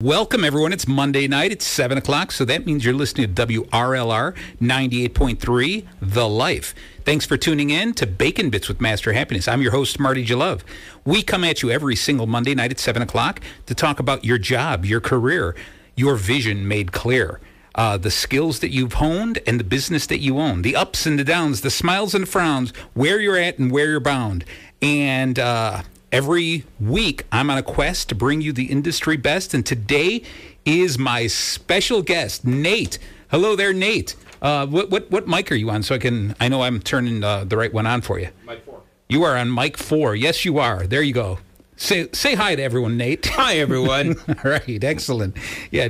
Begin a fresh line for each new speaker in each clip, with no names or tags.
Welcome, everyone. It's Monday night. It's 7 o'clock, so that means you're listening to WRLR 98.3, The Life. Thanks for tuning in to Bacon Bits with Master Happiness. I'm your host, Marty Jalove. We come at you every single Monday night at 7 o'clock to talk about your job, your career, your vision made clear, the skills that you've honed and the business that you own, the ups and the downs, the smiles and the frowns, where you're at and where you're bound. And every week, I'm on a quest to bring you the industry best, and today is my special guest, Nate. Hello there, Nate. What mic are you on? I know I'm turning the right one on for you.
Mic 4.
You are on mic 4. Yes, you are. There you go. Say hi to everyone, Nate.
Hi, everyone.
All right, excellent. Yeah,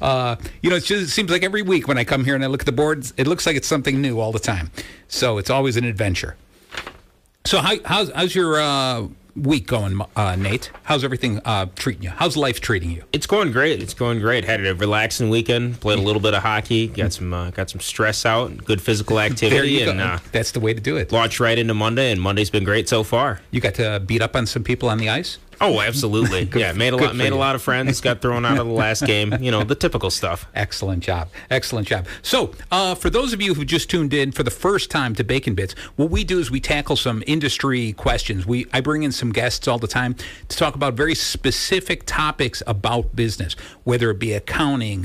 it seems like every week when I come here and I look at the boards, it looks like it's something new all the time. So it's always an adventure. So how's your week going, Nate? How's everything treating you? How's life treating you?
It's going great. Had a relaxing weekend. Played a little bit of hockey. Got some stress out. Good physical activity.
There you go. That's the way to do it.
Launched right into Monday, and Monday's been great so far.
You got to beat up on some people on the ice?
Oh, absolutely. Made a lot of friends. Got thrown out of the last game. You know, the typical stuff.
Excellent job. So, for those of you who just tuned in for the first time to Bacon Bits, what we do is we tackle some industry questions. I bring in some guests all the time to talk about very specific topics about business, whether it be accounting,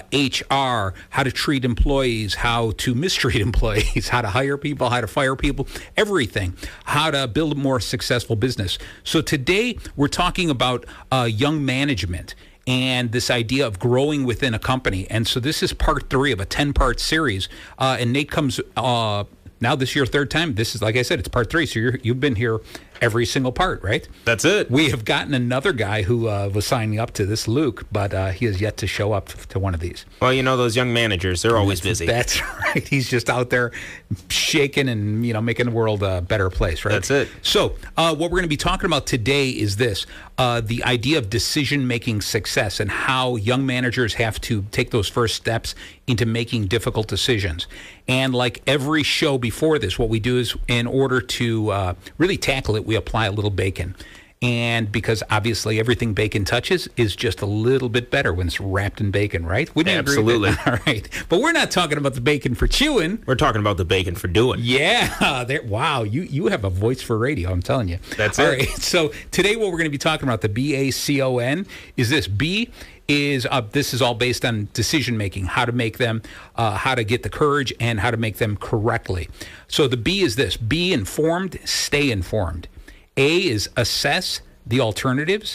HR, how to treat employees, how to mistreat employees, how to hire people, how to fire people, everything, how to build a more successful business. So today, we're talking about young management and this idea of growing within a company. And so this is part 3 of a 10-part series. And Nate comes, now this is your third time. This is, like I said, it's part 3. So you've been here every single part, right?
That's it.
We have gotten another guy who was signing up to this, Luke, but he has yet to show up to one of these.
Well, you know, those young managers, they're always busy.
That's right. He's just out there shaking and, making the world a better place, right?
That's it.
So what we're going to be talking about today is this, the idea of decision-making success and how young managers have to take those first steps into making difficult decisions. And like every show before this, what we do is, in order to really tackle it, we apply a little bacon. And because obviously everything bacon touches is just a little bit better when it's wrapped in bacon, right? Wouldn't you agree with that? All right. But we're not talking about the bacon for chewing.
We're talking about the bacon for doing.
Yeah. Wow. You have a voice for radio, I'm telling you.
That's
All
it.
Right. So today what we're going to be talking about, the BACON, is this. B is this is all based on decision making, how to make them, how to get the courage, and how to make them correctly. So the B is this: be informed, stay informed. A is assess the alternatives.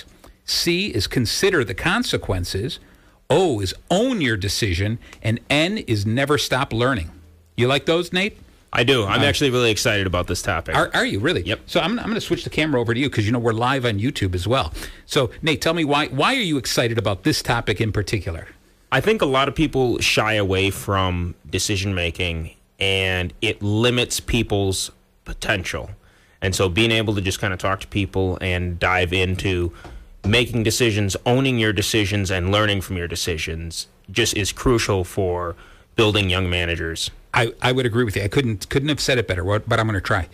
C is consider the consequences. O is own your decision, and N is never stop learning. You like those, Nate?
I do. I'm actually really excited about this topic.
Are you really?
Yep.
So I'm going to switch the camera over to you because, we're live on YouTube as well. So, Nate, tell me why are you excited about this topic in particular?
I think a lot of people shy away from decision making, and it limits people's potential. And so being able to just kind of talk to people and dive into making decisions, owning your decisions, and learning from your decisions just is crucial for building young managers.
I would agree with you. I couldn't have said it better, but I'm going to try.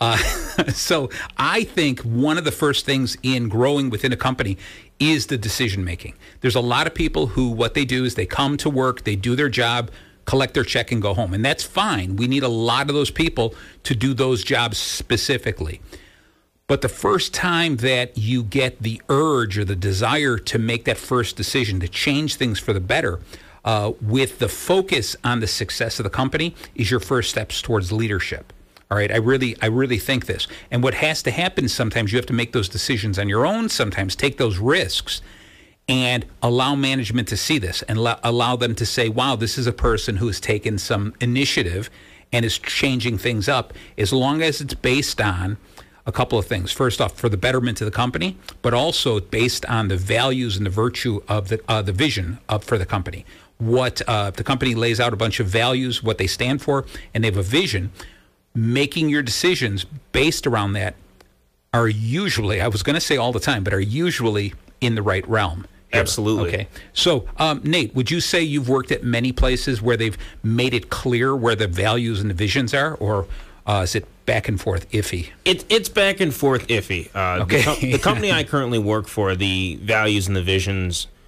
So I think one of the first things in growing within a company is the decision making. There's a lot of people who, what they do is they come to work, they do their job, collect their check, and go home. And that's fine. We need a lot of those people to do those jobs specifically. But the first time that you get the urge or the desire to make that first decision, to change things for the better, with the focus on the success of the company, is your first steps towards leadership. All right, I really think this. And what has to happen is sometimes you have to make those decisions on your own, sometimes take those risks, and allow management to see this and allow them to say, wow, this is a person who has taken some initiative and is changing things up, as long as it's based on a couple of things. First off, for the betterment of the company, but also based on the values and the virtue of the vision for the company. What the company lays out a bunch of values, what they stand for, and they have a vision. Making your decisions based around that are usually, I was going to say all the time, but are usually in the right realm.
Absolutely.
Okay. So, Nate, would you say you've worked at many places where they've made it clear where the values and the visions are, or is it back and forth iffy?
It's back and forth iffy.
Okay.
The company I currently work for, the values and the visions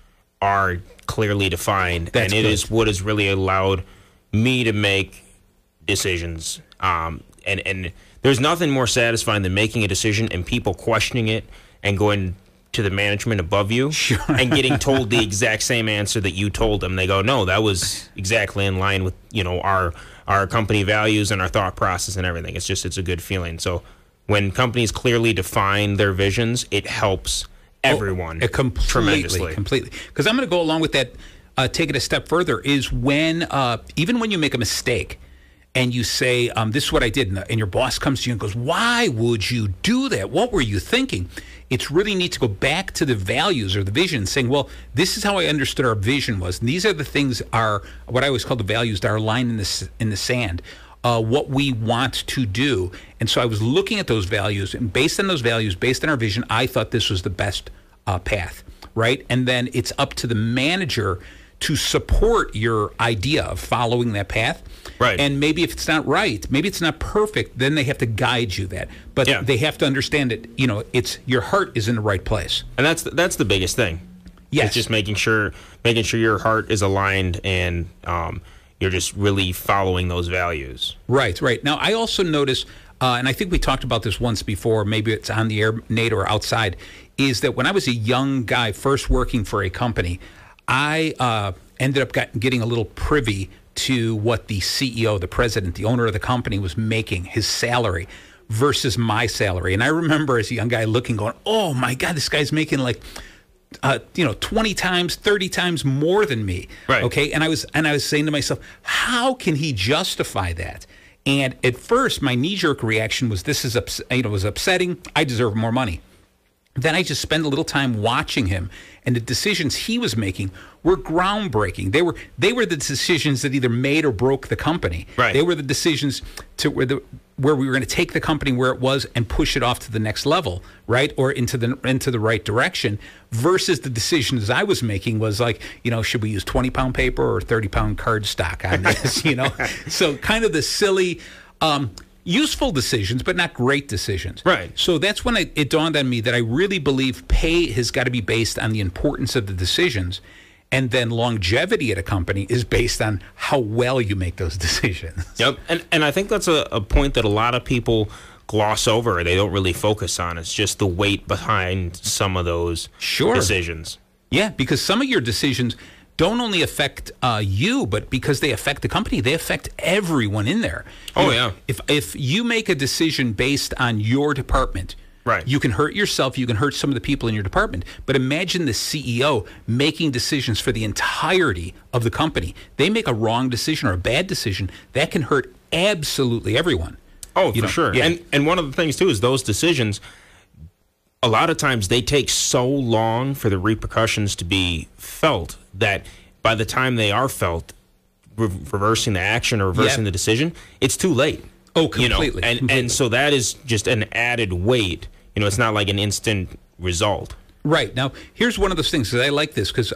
are clearly defined,
That's
and it
good.
is what has really allowed me to make decisions. And there's nothing more satisfying than making a decision and people questioning it and going to the management above you and getting told the exact same answer that you told them. They go, no, that was exactly in line with, our company values and our thought process and everything. It's a good feeling. So when companies clearly define their visions, it helps everyone tremendously.
Completely. Because I'm going to go along with that, take it a step further, is when, even when you make a mistake and you say, this is what I did, and your boss comes to you and goes, why would you do that? What were you thinking? It's really neat to go back to the values or the vision, saying, well, this is how I understood our vision was. And these are the things are what I always call the values that are lined in the sand, what we want to do. And so I was looking at those values, and based on those values, based on our vision, I thought this was the best path, right? And then it's up to the manager to support your idea of following that path.
Right.
And maybe if it's not right, maybe it's not perfect, then they have to guide you that. But they have to understand that, it's your heart is in the right place.
And that's the biggest thing.
Yes.
It's just making sure your heart is aligned and you're just really following those values.
Right. Now, I also noticed, and I think we talked about this once before, maybe it's on the air, Nate, or outside, is that when I was a young guy first working for a company, I ended up getting a little privy to what the CEO, the president, the owner of the company was making, his salary versus my salary. And I remember as a young guy looking, going, oh my God, this guy's making like 20 times, 30 times more than me.
Right.
Okay. And I was saying to myself, how can he justify that? And at first my knee-jerk reaction was, this is was upsetting. I deserve more money. Then I just spent a little time watching him, and the decisions he was making were groundbreaking. They were the decisions that either made or broke the company.
Right.
They were the decisions where we were going to take the company where it was and push it off to the next level, right, or into the right direction. Versus the decisions I was making was like, should we use 20-pound paper or 30-pound cardstock on this? So kind of the silly. Useful decisions, but not great decisions.
Right.
So that's when it dawned on me that I really believe pay has got to be based on the importance of the decisions, and then longevity at a company is based on how well you make those decisions.
Yep. And I think that's a point that a lot of people gloss over. They don't really focus on. It's just the weight behind some of those decisions.
Yeah, because some of your decisions don't only affect you, but because they affect the company, they affect everyone in there.
Yeah.
If you make a decision based on your department,
right,
you can hurt yourself, you can hurt some of the people in your department. But imagine the CEO making decisions for the entirety of the company. They make a wrong decision or a bad decision, that can hurt absolutely everyone.
Oh, for sure.
Yeah.
And one of the things, too, is those decisions, a lot of times they take so long for the repercussions to be felt that by the time they are felt, reversing the action or reversing the decision, it's too late.
Oh, completely.
And so that is just an added weight. It's not like an instant result.
Right. Now, here's one of those things, because I like this, because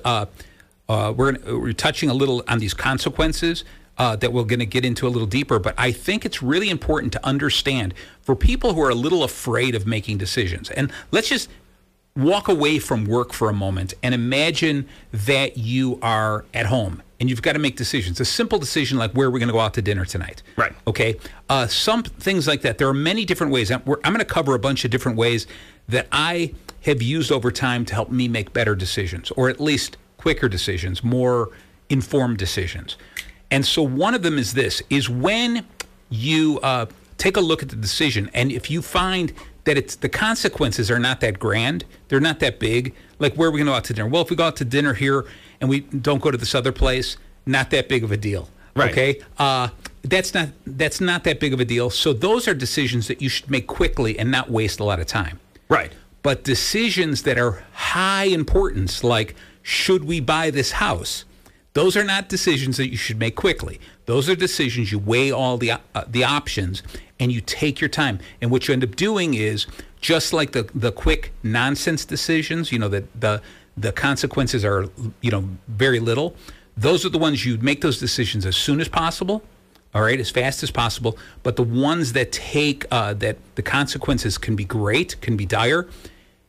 we're touching a little on these consequences that we're going to get into a little deeper. But I think it's really important to understand for people who are a little afraid of making decisions. And let's just walk away from work for a moment and imagine that you are at home and you've got to make decisions. A simple decision like where we're going to go out to dinner tonight.
Right.
Okay. Some things like that. There are many different ways. I'm going to cover a bunch of different ways that I have used over time to help me make better decisions, or at least quicker decisions, more informed decisions. And so one of them is this, is when you take a look at the decision, and if you find that the consequences are not that grand, they're not that big, like where are we going to go out to dinner? Well, if we go out to dinner here and we don't go to this other place, not that big of a deal.
Right.
Okay? That's not that big of a deal. So those are decisions that you should make quickly and not waste a lot of time.
Right.
But decisions that are high importance, like should we buy this house? Those are not decisions that you should make quickly. Those are decisions you weigh all the options and you take your time. And what you end up doing is, just like the quick nonsense decisions, that the consequences are, very little. Those are the ones you make those decisions as soon as possible, all right, as fast as possible. But the ones that take that the consequences can be great, can be dire,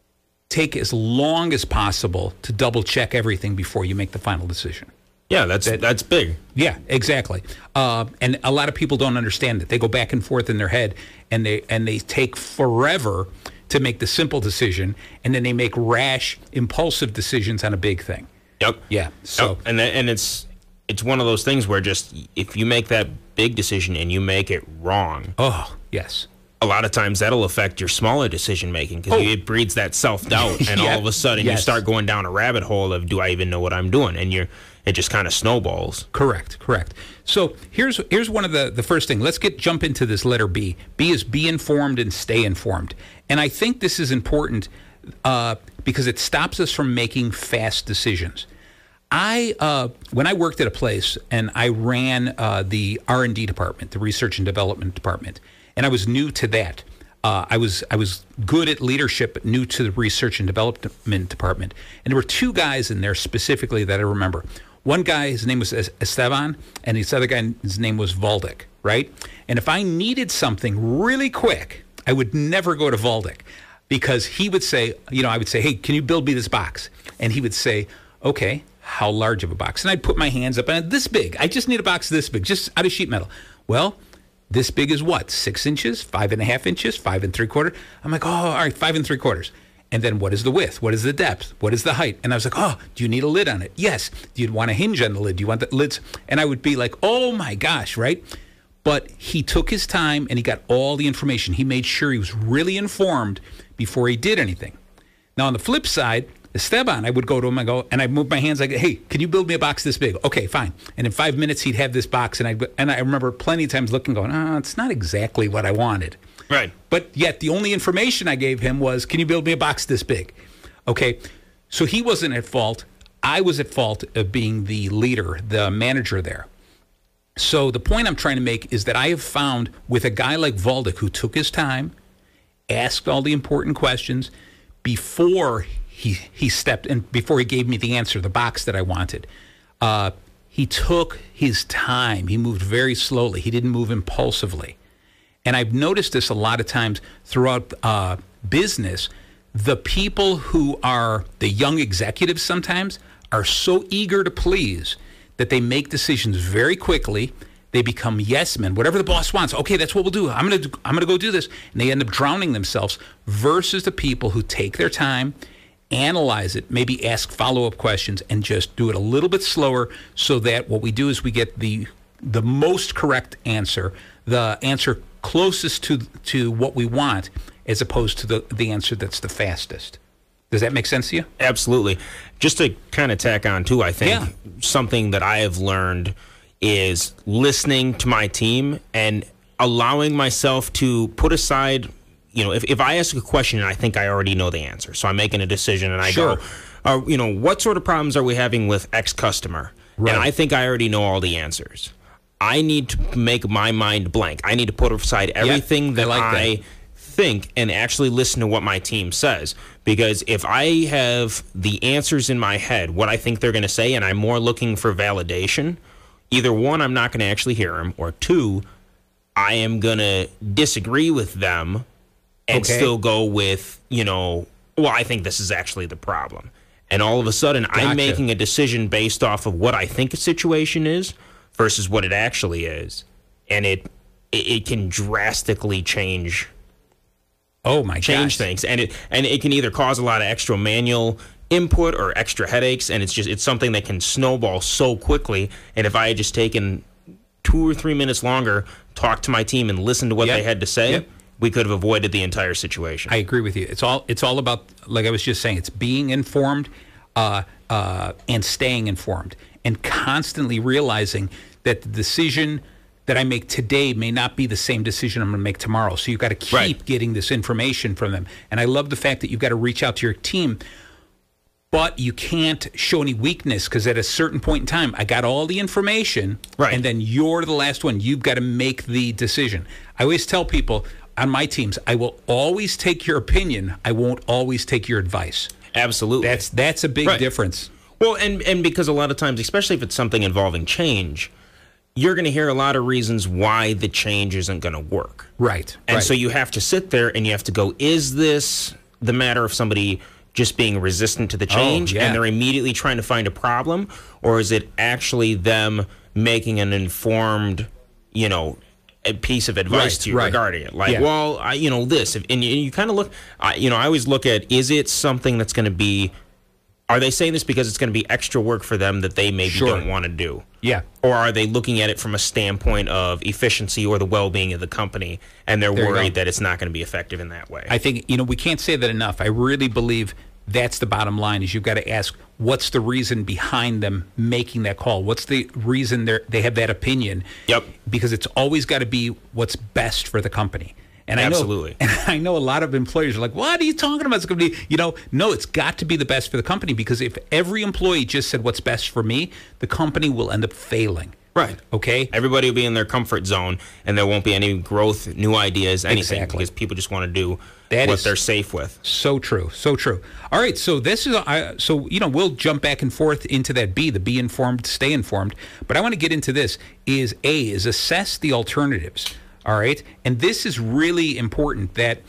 take as long as possible to double check everything before you make the final decision.
Yeah, that's big.
Yeah, exactly. And a lot of people don't understand it. They go back and forth in their head, and they take forever to make the simple decision, and then they make rash, impulsive decisions on a big thing.
Yep.
Yeah. So
yep. And it's one of those things where just if you make that big decision and you make it wrong.
Oh, yes.
A lot of times that'll affect your smaller decision making because it breeds that self-doubt, and all of a sudden you start going down a rabbit hole of, do I even know what I'm doing? And it just kind of snowballs.
Correct. So here's one of the first thing. Let's jump into this letter B. B is be informed and stay informed. And I think this is important because it stops us from making fast decisions. When I worked at a place and I ran the R&D department, the research and development department, and I was new to that. I was good at leadership, but new to the research and development department. And there were two guys in there specifically that I remember. One guy, his name was Esteban, and this other guy, his name was Valdic, right? And if I needed something really quick, I would never go to Valdic because he would say, I would say, hey, can you build me this box? And he would say, okay, how large of a box? And I'd put my hands up, and this big. I just need a box this big, just out of sheet metal. Well, this big is what? 6 inches, 5.5 inches, 5 3/4. I'm like, oh, all right, 5 3/4. And then what is the width? What is the depth? What is the height? And I was like, oh, do you need a lid on it? Yes. Do you want a hinge on the lid? Do you want the lids? And I would be like, oh my gosh, right? But he took his time and he got all the information. He made sure he was really informed before he did anything. Now, on the flip side, Esteban, I would go to him and I'd move my hands like, hey, can you build me a box this big? Okay, fine. And in 5 minutes, he'd have this box. And I remember plenty of times looking, going, it's not exactly what I wanted.
Right.
But yet the only information I gave him was, can you build me a box this big? Okay. So he wasn't at fault. I was at fault of being the leader, the manager there. So the point I'm trying to make is that I have found with a guy like Valdic who took his time, asked all the important questions before he stepped in, before he gave me the answer, the box that I wanted. He took his time. He moved very slowly. He didn't move impulsively. And I've noticed this a lot of times throughout business. The people who are the young executives sometimes are so eager to please that they make decisions very quickly. They become yes men. Whatever the boss wants, okay, that's what we'll do. I'm gonna go do this, and they end up drowning themselves. Versus the people who take their time, analyze it, maybe ask follow-up questions, and just do it a little bit slower, so that what we do is we get the most correct answer, the answer closest to what we want, as opposed to the answer that's the fastest. Does that make sense to you?
Absolutely. Just to kind of tack on too, I think something that I have learned is listening to my team and allowing myself to put aside, if I ask a question and I think I already know the answer, so I'm making a decision and I go, what sort of problems are we having with X customer? Right. And I think I already know all the answers. I need to make my mind blank. I need to put aside everything that I think and actually listen to what my team says. Because if I have the answers in my head, what I think they're going to say, and I'm more looking for validation, either one, I'm not going to actually hear them, or two, I am going to disagree with them and still go with, I think this is actually the problem. And all of a sudden, I'm making a decision based off of what I think a situation is versus what it actually is. And it can drastically change things. And it can either cause a lot of extra manual input or extra headaches, and it's something that can snowball so quickly. And if I had just taken 2 or 3 minutes longer, talk to my team and listen to what they had to say, we could have avoided the entire situation.
I agree with you. It's all about, like I was just saying, it's being informed and staying informed, and constantly realizing that the decision that I make today may not be the same decision I'm going to make tomorrow. So you've got to keep getting this information from them. And I love the fact that you've got to reach out to your team, but you can't show any weakness, because at a certain point in time, I got all the information, and then you're the last one. You've got to make the decision. I always tell people on my teams, I will always take your opinion. I won't always take your advice.
Absolutely.
That's a big difference.
Well, and because a lot of times, especially if it's something involving change, you're going to hear a lot of reasons why the change isn't going to work.
Right.
And so you have to sit there and you have to go, is this the matter of somebody just being resistant to the change
yeah.
and they're immediately trying to find a problem? Or is it actually them making an informed, a piece of advice to you regarding it? Like, well, this. And you kind of look, I always look at, is it something that's going to be, are they saying this because it's going to be extra work for them that they maybe don't want to do?
Yeah.
Or are they looking at it from a standpoint of efficiency or the well-being of the company, and they're worried that it's not going to be effective in that way?
I think, we can't say that enough. I really believe that's the bottom line, is you've got to ask, what's the reason behind them making that call? What's the reason they have that opinion?
Yep.
Because it's always got to be what's best for the company. And
absolutely.
I know a lot of employers are like, what are you talking about? It's going to be, no, it's got to be the best for the company, because if every employee just said what's best for me, the company will end up failing.
Right.
Okay?
Everybody will be in their comfort zone, and there won't be any growth, new ideas, anything,
Exactly.
because people just want to do
That
what
is
they're safe with.
So true. So true. All right. So this is, we'll jump back and forth into that B, the be informed, stay informed. But I want to get into this is assess the alternatives. All right. And this is really important, that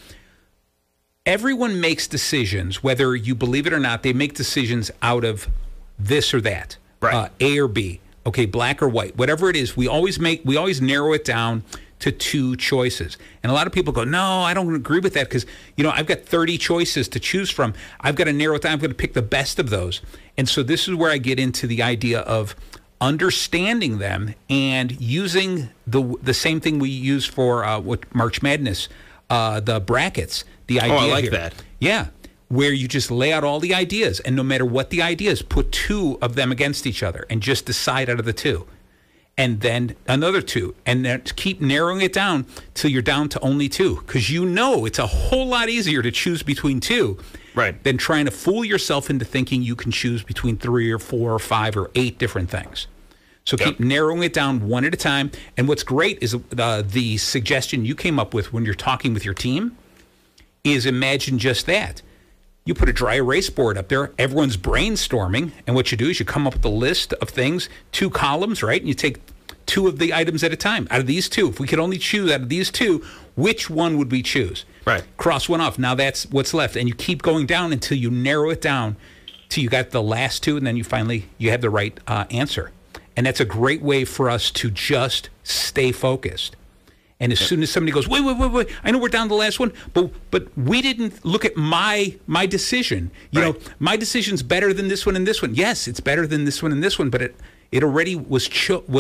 everyone makes decisions, whether you believe it or not. They make decisions out of this or that,
right?
A or B. Okay, black or white, whatever it is. We always narrow it down to two choices. And a lot of people go, no, I don't agree with that, because I've got 30 choices to choose from. I've got to narrow it down. I'm going to pick the best of those. And so this is where I get into the idea of understanding them and using the same thing we use for what March Madness, the brackets. The idea
I like
here.
that.
Yeah, where you just lay out all the ideas, and no matter what the ideas, put two of them against each other and just decide out of the two. And then another two, and then keep narrowing it down till you're down to only two, because it's a whole lot easier to choose between two,
right,
than trying to fool yourself into thinking you can choose between 3 or 4 or 5 or 8 different things. So keep narrowing it down one at a time. And what's great is the suggestion you came up with when you're talking with your team is imagine just that. You put a dry erase board up there. Everyone's brainstorming. And what you do is you come up with a list of things, 2 columns, right? And you take 2 of the items at a time. Out of these 2, if we could only choose out of these 2, which one would we choose?
Right.
Cross one off. Now that's what's left. And you keep going down until you narrow it down till you got the last 2, and then you have the right answer. And that's a great way for us to just stay focused. And as soon as somebody goes, wait, I know we're down to the last one, but we didn't look at my decision. My decision's better than this one and this one. Yes, it's better than this one and this one, but it already was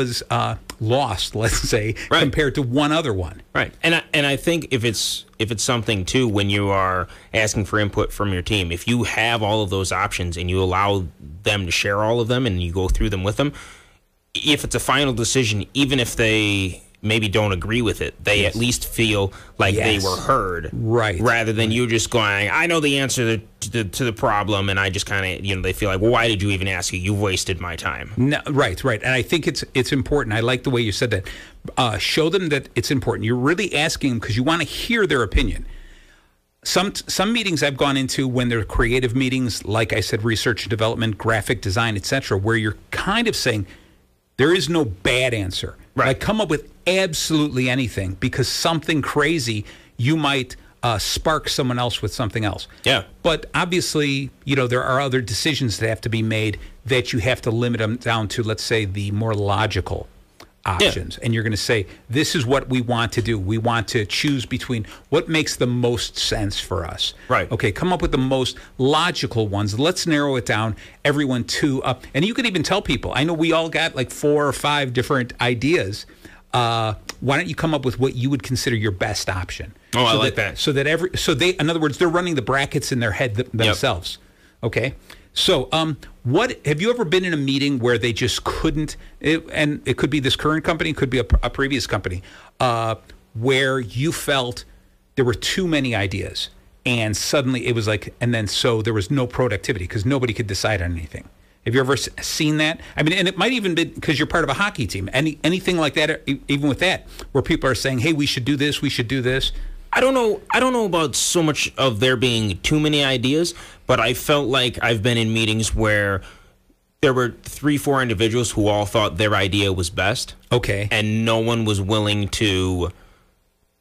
lost, let's say, compared to one other one.
Right. And I think if it's something too, when you are asking for input from your team, if you have all of those options and you allow them to share all of them and you go through them with them, if it's a final decision, even if they maybe don't agree with it, they at least feel like they were heard,
right? Rather
than you just going, I know the answer to the problem, and I just kind of, they feel like, well, why did you even ask? You've wasted my time.
No, right. And I think it's important. I like the way you said that. Show them that it's important. You're really asking them because you want to hear their opinion. Some meetings I've gone into when they're creative meetings, like I said, research and development, graphic design, etc., where you're kind of saying there is no bad answer.
Right.
Like, come up with absolutely anything, because something crazy, you might spark someone else with something else.
Yeah.
But obviously, there are other decisions that have to be made that you have to limit them down to, let's say, the more logical options. And you're going to say, this is what we want to do. We want to choose between what makes the most sense for us.
Right.
Okay, come up with the most logical ones. Let's narrow it down, everyone to up. And you can even tell people, I know we all got like 4 or 5 different ideas. Why don't you come up with what you would consider your best option?
Oh, I like that.
So they, in other words, they're running the brackets in their head themselves. Yep. Okay. So, what have you ever been in a meeting where they just couldn't? And it could be this current company, it could be a previous company, where you felt there were too many ideas, and suddenly it was like, and then so there was no productivity because nobody could decide on anything. Have you ever seen that? I mean, and it might even be because you're part of a hockey team. Anything like that, even with that, where people are saying, "Hey, we should do this. We should do this."
I don't know about so much of there being too many ideas, but I felt like I've been in meetings where there were 3-4 individuals who all thought their idea was best.
Okay.
And no one was willing to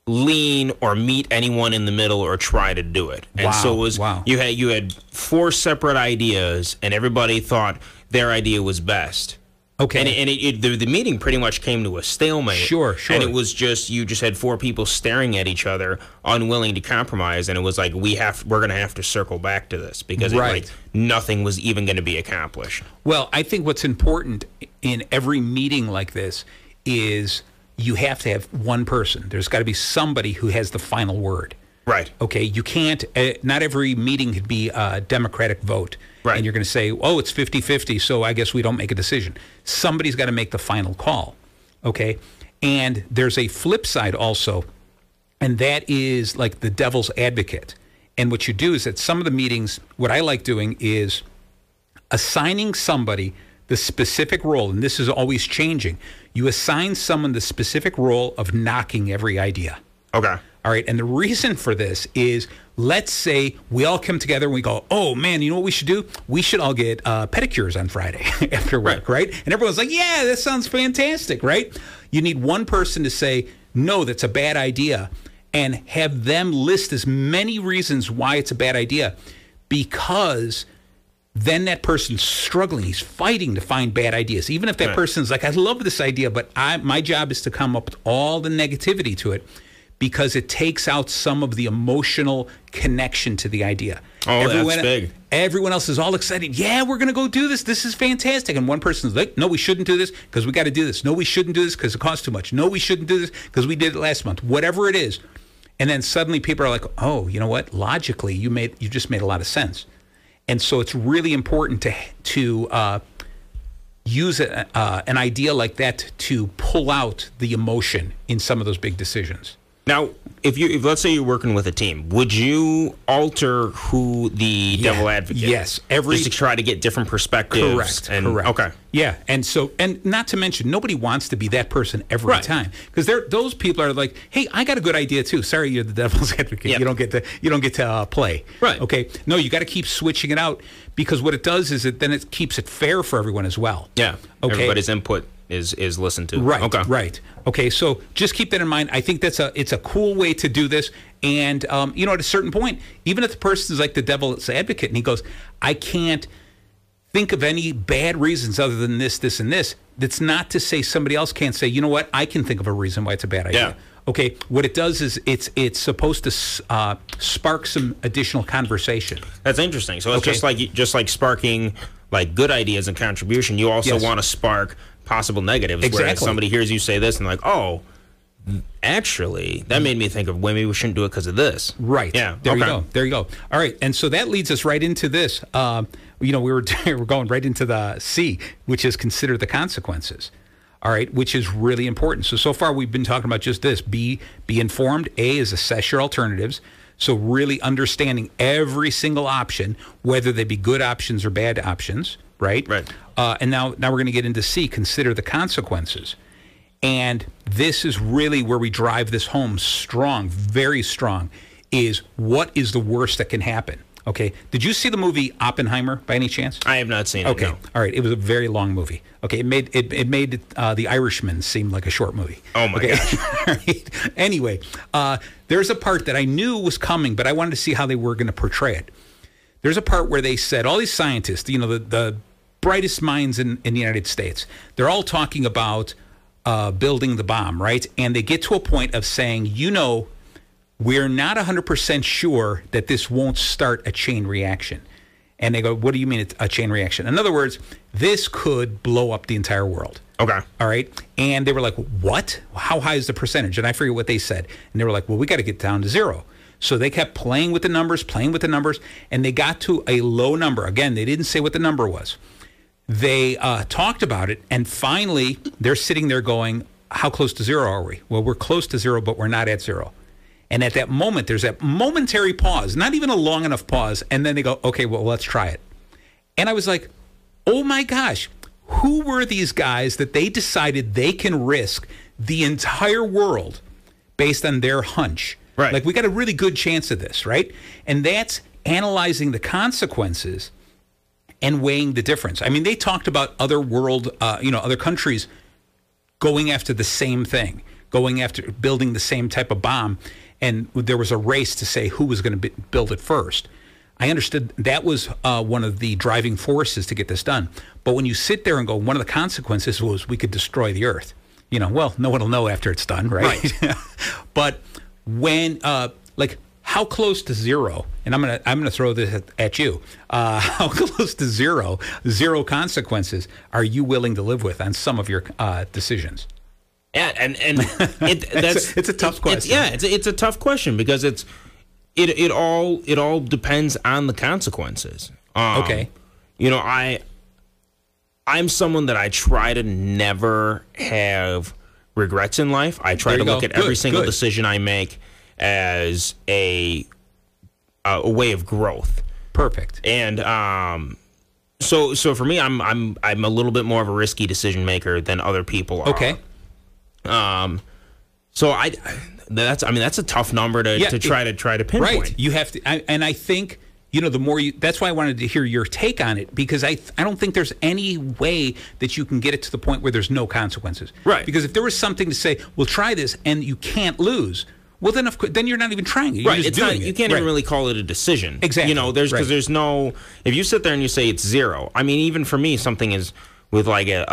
lean or meet anyone in the middle or try to do it. And so it was you had 4 separate ideas, and everybody thought their idea was best.
Okay.
And the meeting pretty much came to a stalemate.
Sure.
And it was just, you just had 4 people staring at each other, unwilling to compromise, and it was like, we're going to have to circle back to this because nothing was even going to be accomplished.
Well, I think what's important in every meeting like this is you have to have one person. There's got to be somebody who has the final word.
Right.
Okay, you can't, not every meeting could be a democratic vote.
Right.
And you're going to say, oh, it's 50-50, so I guess we don't make a decision. Somebody's got to make the final call. Okay? And there's a flip side also, and that is like the devil's advocate. And what you do is at some of the meetings, what I like doing is assigning somebody the specific role, and this is always changing. You assign someone the specific role of knocking every idea.
Okay.
All right. And the reason for this is, let's say we all come together and we go, oh, man, you know what we should do? We should all get pedicures on Friday after work, right? And everyone's like, yeah, that sounds fantastic, right? You need one person to say, no, that's a bad idea, and have them list as many reasons why it's a bad idea, because then that person's struggling. He's fighting to find bad ideas. Even if that person's like, I love this idea, but my job is to come up with all the negativity to it, because it takes out some of the emotional connection to the idea.
Oh, that's big.
Everyone else is all excited. Yeah, we're going to go do this. This is fantastic. And one person's like, no, we shouldn't do this because we got to do this. No, we shouldn't do this because it costs too much. No, we shouldn't do this because we did it last month. Whatever it is. And then suddenly people are like, oh, you know what? Logically, you just made a lot of sense. And so it's really important to use an idea like that to pull out the emotion in some of those big decisions.
Now, if let's say you're working with a team, would you alter who the devil advocate?
Yes,
just to try to get different perspectives.
Correct.
Okay.
Yeah, and not to mention, nobody wants to be that person every time, because those people are like, hey, I got a good idea too. Sorry, you're the devil's advocate. Yep. You don't get to play.
Right.
Okay. No, you got to keep switching it out, because what it does is then it keeps it fair for everyone as well.
Yeah.
Okay.
Everybody's input is listened to.
Right.
Okay.
Right. Okay. So just keep that in mind. I think it's a cool way to do this. And at a certain point, even if the person is like the devil's advocate and he goes, I can't think of any bad reasons other than this, this, and this. That's not to say somebody else can't say, you know what, I can think of a reason why it's a bad idea.
Yeah.
Okay. What it does is it's supposed to spark some additional conversation.
That's interesting. So it's just like sparking like good ideas and contribution. You also want to spark possible negatives.
Exactly.
Whereas somebody hears you say this and like, oh, actually, that made me think of, well, maybe we shouldn't do it because of this.
Right.
Yeah.
There you go. There you go. All right. And so that leads us right into this. We were going right into the C, which is consider the consequences. All right, which is really important. So far we've been talking about just this. Be informed. A is assess your alternatives. So really understanding every single option, whether they be good options or bad options, right?
Right.
And now we're going to get into C, consider the consequences. And this is really where we drive this home strong, very strong, is what is the worst that can happen? Okay. Did you see the movie Oppenheimer by any chance?
I have not seen it.
Okay.
No.
All right. It was a very long movie. Okay. It made The Irishman seem like a short movie.
Oh my gosh.
Right. Anyway, there's a part that I knew was coming, but I wanted to see how they were going to portray it. There's a part where they said all these scientists, the brightest minds in the United States, they're all talking about building the bomb, right? And they get to a point of saying, we're not 100% sure that this won't start a chain reaction. And they go, what do you mean it's a chain reaction? In other words, this could blow up the entire world.
Okay.
All right. And they were like, what? How high is the percentage? And I forget what they said. And they were like, well, we got to get down to zero. So they kept playing with the numbers, and they got to a low number. Again, they didn't say what the number was. They talked about it, and finally, they're sitting there going, how close to zero are we? Well, we're close to zero, but we're not at zero. And at that moment, there's that momentary pause, not even a long enough pause, and then they go, okay, well, let's try it. And I was like, oh my gosh, who were these guys that they decided they can risk the entire world based on their hunch?
Right.
Like, we got a really good chance of this, right? And that's analyzing the consequences and weighing the difference. I mean, they talked about other countries going after the same thing. going after building the same type of bomb, and there was a race to say who was going to build it first. I understood that was one of the driving forces to get this done. But when you sit there and go, one of the consequences was we could destroy the Earth. Well, no one will know after it's done, right? But when, how close to zero? And I'm gonna throw this at you. How close to zero consequences are you willing to live with on some of your decisions?
Yeah, and it's
a tough question.
It's a tough question because it all depends on the consequences.
Okay.
I'm someone that I try to never have regrets in life. I try to look at every single decision I make as a way of growth. Perfect. And so for me, I'm a little bit more of a risky decision maker than other people are.
Okay.
So that's a tough number to try to pinpoint.
Right. You have to, and I think, the more that's why I wanted to hear your take on it, because I don't think there's any way that you can get it to the point where there's no consequences.
Right.
Because if there was something to say, well, try this and you can't lose, well, then of course, then you're not even trying it. You're
right.
just doing it.
You can't even really call it a decision.
Exactly.
There's no, if you sit there and you say it's zero, I mean, even for me, something is with like a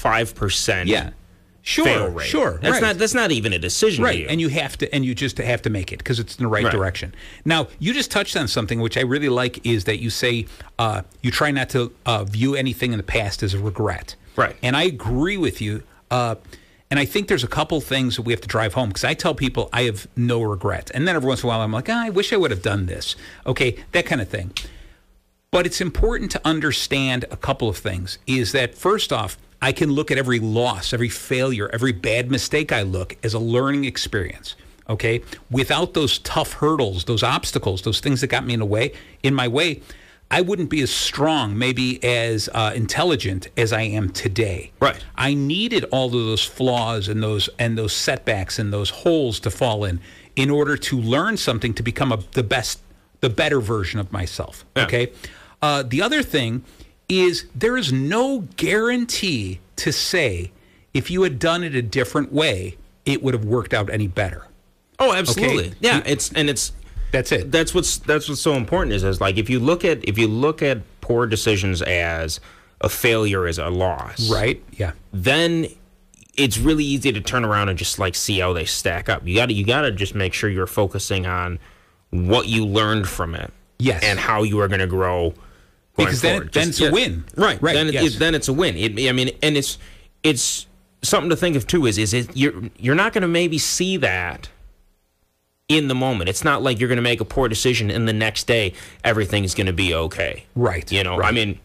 5%.
Yeah.
Fail rate.
Sure.
That's not even a decision.
Right.
To you.
And you just have to make it because it's in the right direction. Now, you just touched on something which I really like is that you say you try not to view anything in the past as a regret.
Right.
And I agree with you. And I think there's a couple things that we have to drive home because I tell people I have no regrets. And then every once in a while I'm like, I wish I would have done this. Okay, that kind of thing. But it's important to understand a couple of things is that first off, I can look at every loss, every failure, every bad mistake I look as a learning experience, okay? Without those tough hurdles, those obstacles, those things that got me in my way, I wouldn't be as strong, maybe as intelligent as I am today.
Right.
I needed all of those flaws and those setbacks and those holes to fall in order to learn something to become the better version of myself, okay? The other thing is there is no guarantee to say if you had done it a different way, it would have worked out any better.
Oh, absolutely.
Okay?
Yeah,
that's it.
That's what's so important is like if you look at poor decisions as a failure, as a loss.
Right. Yeah.
Then it's really easy to turn around and just like see how they stack up. You got to just make sure you're focusing on what you learned from it.
Yes.
And how you are going to grow.
Because then it's a win.
Right. Then it's a win. And it's something to think of too. You're not going to maybe see that in the moment. It's not like you're going to make a poor decision and the next day everything's going to be okay.
Right.
Right. I mean,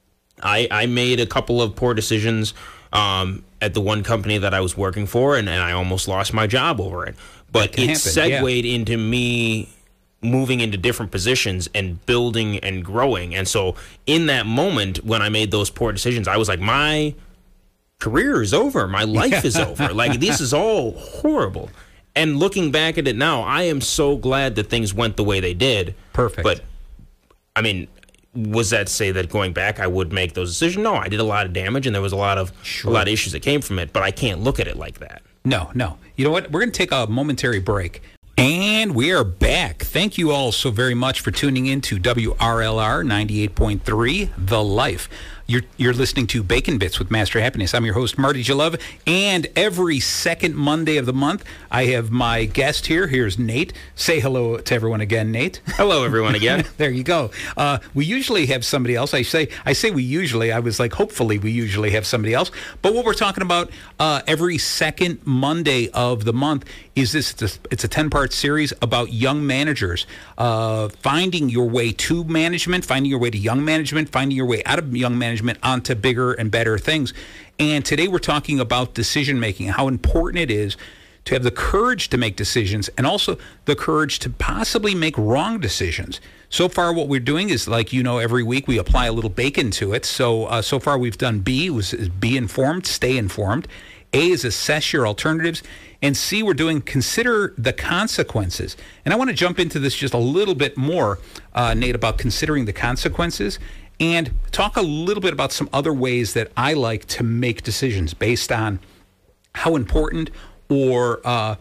I made a couple of poor decisions at the one company that I was working for, and I almost lost my job over it. But it segued into me moving into different positions and building and growing. And so in that moment when I made those poor decisions, I was like, my career is over. My life is over. Like, this is all horrible. And looking back at it now, I am so glad that things went the way they did.
Perfect.
But, I mean, was that to say that going back I would make those decisions? No, I did a lot of damage and there was a lot of issues that came from it, but I can't look at it like that.
No. You know what? We're going to take a momentary break. And we are back. Thank you all so very much for tuning in to WRLR 98.3, The Life. You're listening to Bacon Bits with Master Happiness. I'm your host, Marty Jalove, and every second Monday of the month, I have my guest here. Here's Nate. Say hello to everyone again, Nate.
Hello, everyone again.
There you go. We usually have somebody else. I say we usually. I was like, hopefully we usually have somebody else. But what we're talking about every second Monday of the month is it's a 10-part series about young managers, finding your way to management, finding your way to young management, finding your way out of young management onto bigger and better things. And today we're talking about decision making, how important it is to have the courage to make decisions and also the courage to possibly make wrong decisions. So far what we're doing is, like, every week we apply a little bacon to it. So far we've done B, is be informed, stay informed. A is assess your alternatives. And C, we're doing consider the consequences. And I want to jump into this just a little bit more, Nate, about considering the consequences and talk a little bit about some other ways that I like to make decisions based on how important or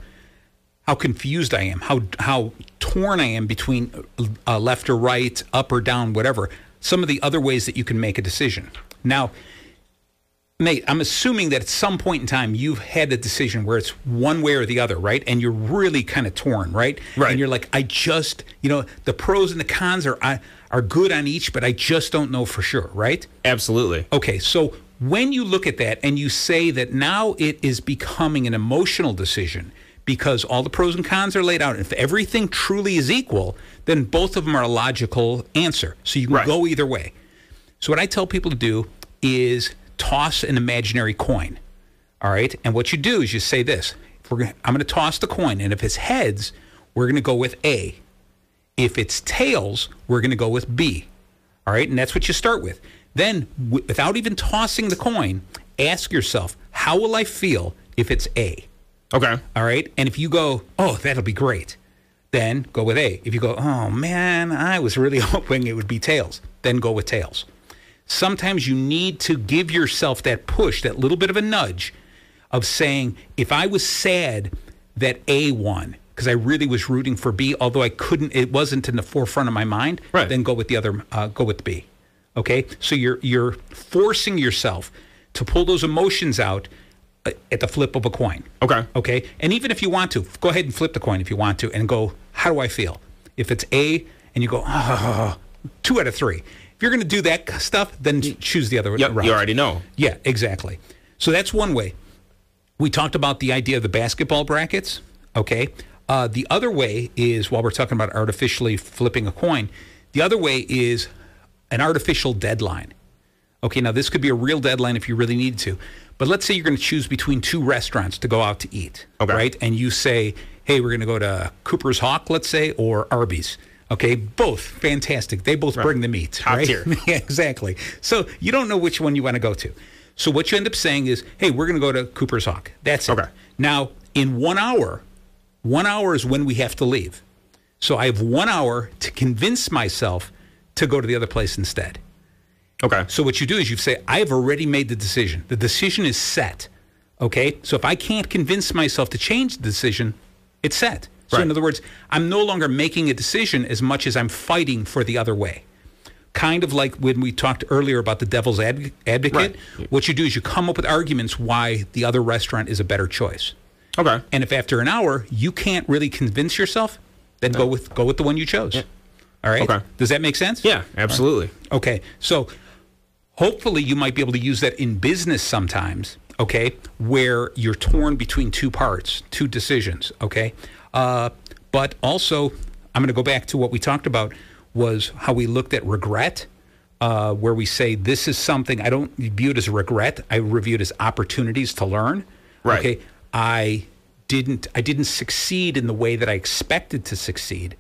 how confused I am, how torn I am between left or right, up or down, whatever. Some of the other ways that you can make a decision. Now, Nate, I'm assuming that at some point in time you've had a decision where it's one way or the other, right? And you're really kind of torn, right?
Right.
And you're like, I just, the pros and the cons are good on each, but I just don't know for sure, right?
Absolutely.
Okay, so when you look at that and you say that now it is becoming an emotional decision because all the pros and cons are laid out, and if everything truly is equal, then both of them are a logical answer. So you can go either way. So what I tell people to do is toss an imaginary coin, all right? And what you do is you say this, I'm going to toss the coin, and if it's heads, we're going to go with A. If it's tails, we're going to go with B, all right? And that's what you start with. Then, without even tossing the coin, ask yourself, how will I feel if it's A?
Okay.
All right? And if you go, oh, that'll be great, then go with A. If you go, oh, man, I was really hoping it would be tails, then go with tails. Sometimes you need to give yourself that push, that little bit of a nudge of saying, if I was sad that A won, because I really was rooting for B, although it wasn't in the forefront of my mind, then go with the other, go with B. Okay? So you're forcing yourself to pull those emotions out at the flip of a coin.
Okay.
Okay? And even if you want to, go ahead and flip the coin if you want to and go, how do I feel? If it's A and you go, 2 out of 3. If you're going to do that stuff, then choose the other route.
You already know.
Yeah, exactly. So that's one way. We talked about the idea of the basketball brackets. Okay. The other way is, while we're talking about artificially flipping a coin, the other way is an artificial deadline. Okay, now this could be a real deadline if you really need to. But let's say you're going to choose between 2 restaurants to go out to eat. Okay. Right? And you say, hey, we're going to go to Cooper's Hawk, let's say, or Arby's. Okay, both fantastic. They both bring the meat.
Top tier.
Yeah, exactly. So you don't know which one you want to go to. So what you end up saying is, hey, we're going to go to Cooper's Hawk. That's it.
Okay.
Now, in 1 hour is when we have to leave. So I have 1 hour to convince myself to go to the other place instead.
Okay.
So what you do is you say, I have already made the decision. The decision is set. Okay? So if I can't convince myself to change the decision, it's set. So in other words, I'm no longer making a decision as much as I'm fighting for the other way. Kind of like when we talked earlier about the devil's advocate. Right. What you do is you come up with arguments why the other restaurant is a better choice.
Okay.
And if after an hour you can't really convince yourself, then go with the one you chose. Yeah. All right?
Okay.
Does that make sense?
Yeah, absolutely.
Right. Okay. So hopefully you might be able to use that in business sometimes, okay, where you're torn between 2 parts, 2 decisions, okay? But also, I'm going to go back to what we talked about was how we looked at regret, where we say this is something, I don't view it as regret, I review it as opportunities to learn.
Right.
Okay. I didn't succeed in the way that I expected to succeed.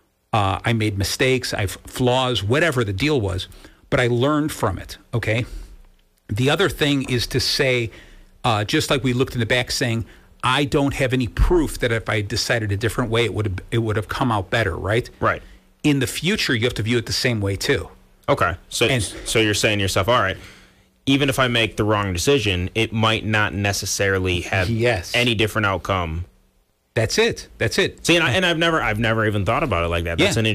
I made mistakes, I have flaws, whatever the deal was, but I learned from it, okay? The other thing is to say, just like we looked in the back saying, I don't have any proof that if I decided a different way, it would have come out better, right?
Right.
In the future, you have to view it the same way too.
Okay. So you're saying to yourself, all right, even if I make the wrong decision, it might not necessarily have any different outcome.
That's it.
See, and I've never even thought about it like that. That's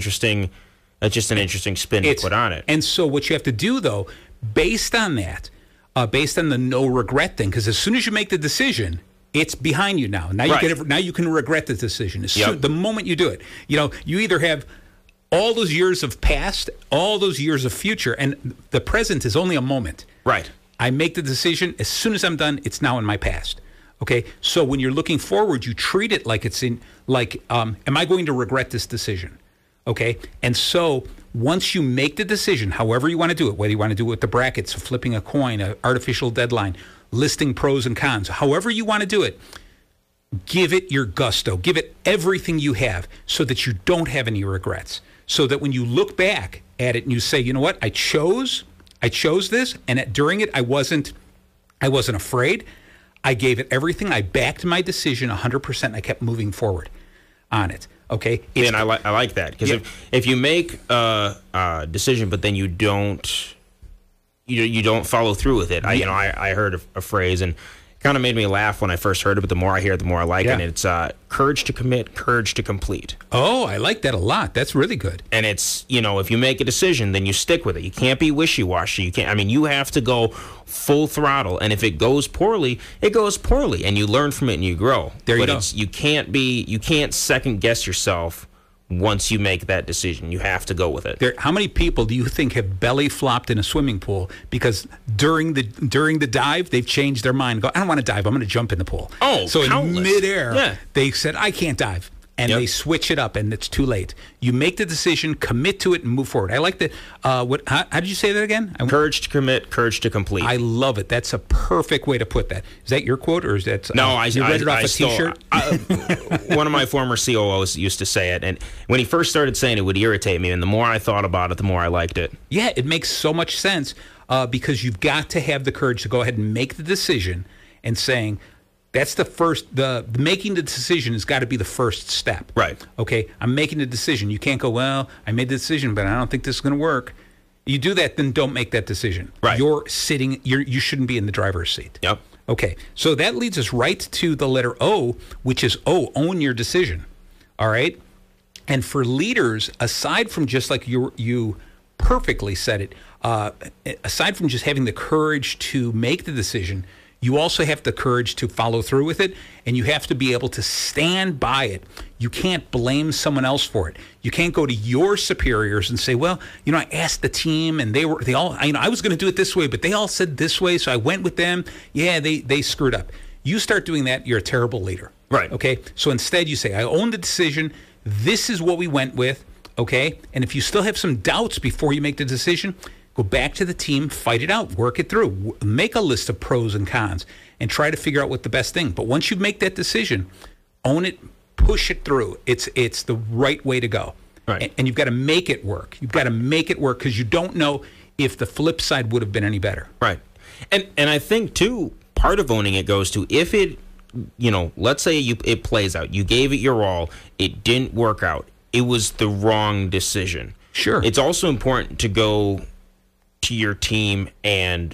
just an interesting spin to put on it.
And so what you have to do though, based on that, based on the no regret thing, because as soon as you make the decision, it's behind you now. Now you can regret the decision. The moment you do it, you either have all those years of past, all those years of future, and the present is only a moment.
Right.
I make the decision. As soon as I'm done, it's now in my past. Okay. So when you're looking forward, you treat it like it's in, am I going to regret this decision? Okay. And so once you make the decision, however you want to do it, whether you want to do it with the brackets, flipping a coin, an artificial deadline, listing pros and cons, however you want to do it, give it your gusto, give it everything you have so that you don't have any regrets. So that when you look back at it and you say, you know what, I chose this, and during it, I wasn't afraid. I gave it everything. I backed my decision 100%. And I kept moving forward on it. Okay.
And I like that because if you make a decision, but then you don't follow through with it. I heard a phrase, and kind of made me laugh when I first heard it, but the more I hear it, the more I like it.
Yeah.
And it's courage to commit, courage to complete.
Oh, I like that a lot. That's really good.
And it's, if you make a decision, then you stick with it. You can't be wishy-washy. You have to go full throttle. And if it goes poorly, it goes poorly. And you learn from it and you grow.
There you go.
You can't second guess yourself once you make that decision. You have to go with it.
How many people do you think have belly flopped in a swimming pool because during the dive they've changed their mind? Go, I don't want to dive. I'm going to jump in the pool.
Oh,
so
countless.
in midair,
Yeah.
they said I can't dive, and
Yep.
they switch it up, and it's too late. You make the decision, commit to it, and move forward. I like that. How did you say that again?
Courage to commit, courage to complete.
I love it. That's a perfect way to put that. Is that your quote, or is that
No,
you read it off a
stole-
T-shirt?
One of my former COOs used to say it, and when he first started saying it, would irritate me. And the more I thought about it, the more I liked it.
Yeah, it makes so much sense because you've got to have the courage to go ahead and make the decision and saying, that's the first, the making the decision has got to be the first step.
Right.
Okay, I'm making a decision. You can't go, well, I made the decision, but I don't think this is going to work. You do that, then don't make that decision.
Right.
You shouldn't be in the driver's seat.
Yep.
Okay, so that leads us right to the letter O, which is own your decision. All right? And for leaders, aside from just like you perfectly said it, aside from just having the courage to make the decision, you also have the courage to follow through with it, and you have to be able to stand by it. You can't blame someone else for it. You can't go to your superiors and say, well, I asked the team, and they all, I was going to do it this way, but they all said this way, so I went with them. Yeah, they screwed up. You start doing that, you're a terrible leader.
Right.
Okay? So instead you say, I own the decision. This is what we went with. Okay? And if you still have some doubts before you make the decision, go back to the team, fight it out, work it through, make a list of pros and cons, and try to figure out what the best thing. But once you make that decision, own it, push it through. It's the right way to go.
Right.
And you've got to make it work. You've got to make it work because you don't know if the flip side would have been any better.
Right. And I think, too, part of owning it goes to if it, let's say it plays out. You gave it your all. It didn't work out. It was the wrong decision.
Sure.
It's also important to go to your team and,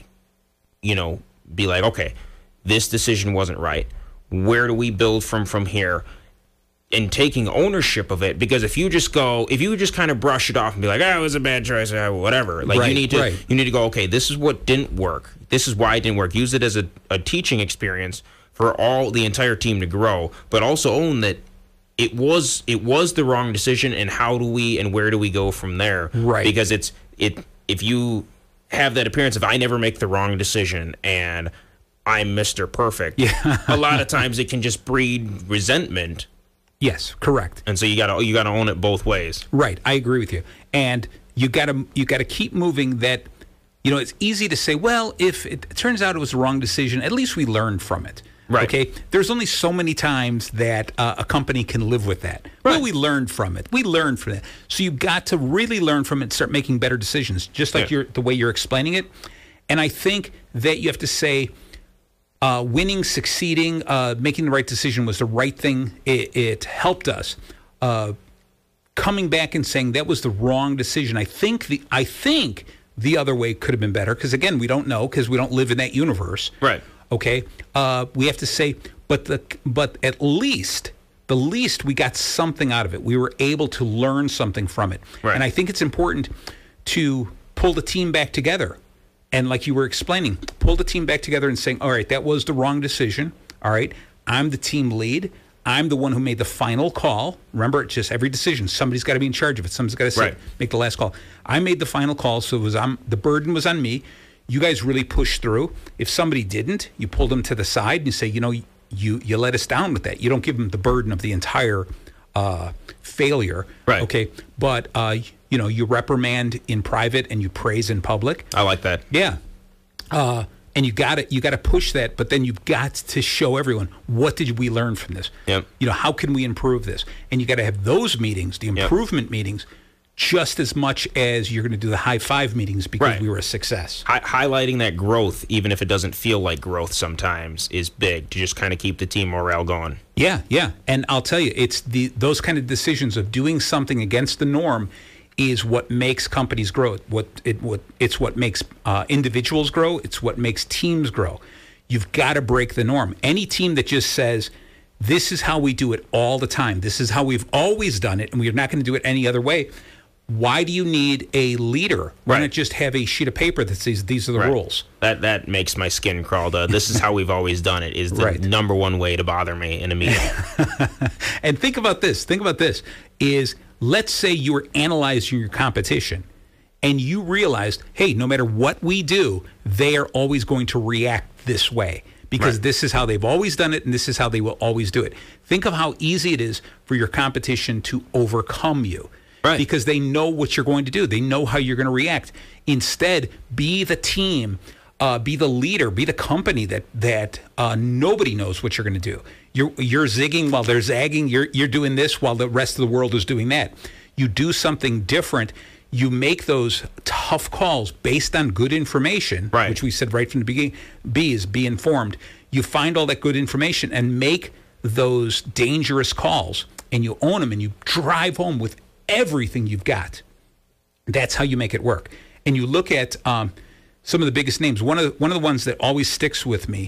be like, okay, this decision wasn't right. Where do we build from here? And taking ownership of it, because if you just kind of brush it off and be like, it was a bad choice, whatever. Like,
right,
you need to go, okay, this is what didn't work. This is why it didn't work. Use it as a teaching experience for the entire team to grow, but also own that it was the wrong decision, and where do we go from there?
Right.
Because if you have that appearance of I never make the wrong decision and I'm Mr. Perfect, a lot of times it can just breed resentment.
Yes, correct.
And so you gotta own it both ways.
Right, I agree with you. And you gotta keep moving. That it's easy to say, well, if it turns out it was the wrong decision, at least we learned from it.
Right.
Okay. There's only so many times that a company can live with that.
Right.
Well, we learned from it. We learned from it. So you've got to really learn from it and start making better decisions, just like the way you're explaining it. And I think that you have to say, winning, succeeding, making the right decision was the right thing. It helped us. Coming back and saying that was the wrong decision. I think the other way could have been better, because again, we don't know, because we don't live in that universe.
Right.
Okay, we have to say, but at least we got something out of it. We were able to learn something from it.
Right.
And I think it's important to pull the team back together. And like you were explaining, pull the team back together and saying, all right, that was the wrong decision. All right, I'm the team lead. I'm the one who made the final call. Remember, it's just every decision, somebody's got to be in charge of it. Somebody's got to make the last call. I made the final call, so the burden was on me. You guys really pushed through. If somebody didn't, you pulled them to the side and you say, you let us down with that. You don't give them the burden of the entire failure.
Right.
Okay. But, you reprimand in private and you praise in public.
I like that.
Yeah. And you got to push that, but then you've got to show everyone, what did we learn from this?
Yep.
How can we improve this? And you got to have those meetings, the improvement meetings, just as much as you're going to do the high five meetings because we were a success.
Highlighting that growth, even if it doesn't feel like growth sometimes, is big to just kind of keep the team morale going.
Yeah. And I'll tell you, it's those kind of decisions of doing something against the norm is what makes companies grow. It's what makes individuals grow. It's what makes teams grow. You've got to break the norm. Any team that just says, this is how we do it all the time, this is how we've always done it, and we're not going to do it any other way, why do you need a leader? Why not just have a sheet of paper that says these are the rules?
That makes my skin crawl. This is how we've always done it is the number one way to bother me in a meeting.
And think about this. Is let's say you were analyzing your competition and you realized, hey, no matter what we do, they are always going to react this way because this is how they've always done it and this is how they will always do it. Think of how easy it is for your competition to overcome you. Right. Because they know what you're going to do. They know how you're going to react. Instead, be the team, be the leader, be the company that nobody knows what you're going to do. You're zigging while they're zagging. You're doing this while the rest of the world is doing that. You do something different. You make those tough calls based on good information, which we said right from the beginning. B is be informed. You find all that good information and make those dangerous calls, and you own them, and you drive home with everything you've got. That's how you make it work. And you look at some of the biggest names. One of the ones that always sticks with me